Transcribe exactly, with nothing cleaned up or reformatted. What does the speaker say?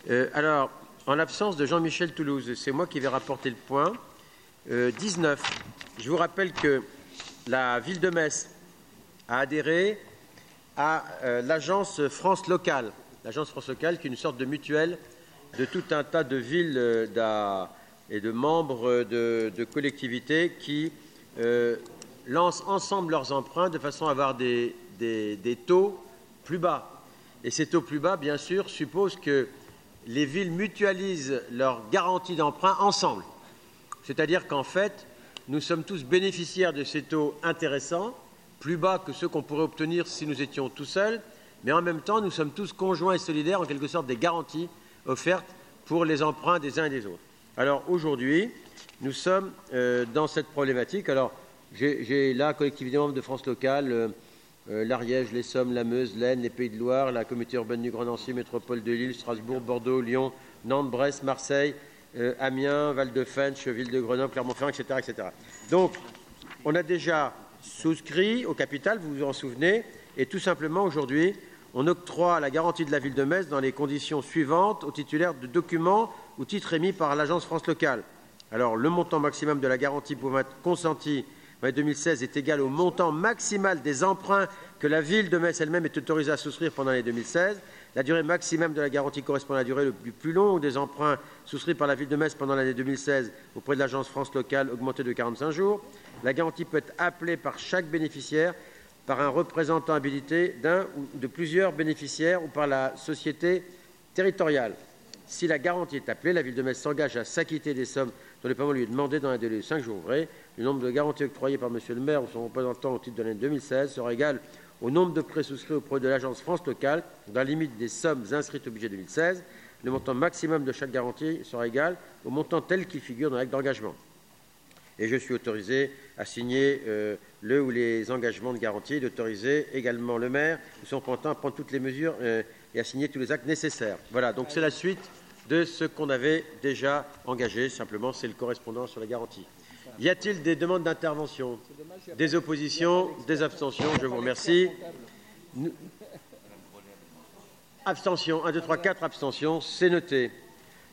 Euh, alors, en l'absence de Jean-Michel Toulouse, c'est moi qui vais rapporter le point. Euh, dix-neuf. Je vous rappelle que la ville de Metz a adhéré à euh, l'agence France Locale. L'agence France Locale qui est une sorte de mutuelle de tout un tas de villes euh, et de membres de, de collectivités qui euh, lancent ensemble leurs emprunts de façon à avoir des, des, des taux plus bas. Et ces taux plus bas, bien sûr, supposent que les villes mutualisent leurs garanties d'emprunt ensemble. C'est-à-dire qu'en fait, nous sommes tous bénéficiaires de ces taux intéressants, plus bas que ceux qu'on pourrait obtenir si nous étions tout seuls, mais en même temps, nous sommes tous conjoints et solidaires, en quelque sorte, des garanties offertes pour les emprunts des uns et des autres. Alors aujourd'hui, nous sommes euh, dans cette problématique. Alors, j'ai là, collectivité membre de France Locale, euh, euh, l'Ariège, les Sommes, la Meuse, l'Aisne, les Pays de Loire, la Communauté urbaine du Grand Nancy, Métropole de Lille, Strasbourg, Bordeaux, Lyon, Nantes, Brest, Marseille, euh, Amiens, Val-de-Fensch, Ville de Grenoble, Clermont-Ferrand, et cetera, et cetera. Donc, on a déjà souscrit au capital, vous vous en souvenez, et tout simplement aujourd'hui, on octroie la garantie de la ville de Metz dans les conditions suivantes aux titulaires de documents ou titres émis par l'agence France Locale. Alors, le montant maximum de la garantie pouvant être consenti en deux mille seize est égal au montant maximal des emprunts que la ville de Metz elle-même est autorisée à souscrire pendant l'année deux mille seize. La durée maximum de la garantie correspond à la durée le plus longue des emprunts souscrits par la ville de Metz pendant l'année deux mille seize auprès de l'agence France Locale, augmentée de quarante-cinq jours. La garantie peut être appelée par chaque bénéficiaire, par un représentant habilité d'un ou de plusieurs bénéficiaires ou par la société territoriale. Si la garantie est appelée, la ville de Metz s'engage à s'acquitter des sommes dont le paiement lui est demandé dans un délai de cinq jours ouvrés. Le nombre de garanties octroyées par Monsieur le maire ou son représentant au titre de l'année deux mille seize sera égal au nombre de prêts souscrits auprès de l'agence France Locale dans la limite des sommes inscrites au budget deux mille seize. Le montant maximum de chaque garantie sera égal au montant tel qu'il figure dans l'acte d'engagement. Et je suis autorisé à signer euh, le ou les engagements de garantie, d'autoriser également le maire ou son représentant à prendre toutes les mesures euh, et à signer tous les actes nécessaires. Voilà, donc c'est la suite de ce qu'on avait déjà engagé. Simplement, c'est le correspondant sur la garantie. Y a-t-il des demandes d'intervention? Des oppositions? Des abstentions? Je vous remercie. Abstention. un, deux, trois, quatre abstentions. C'est noté.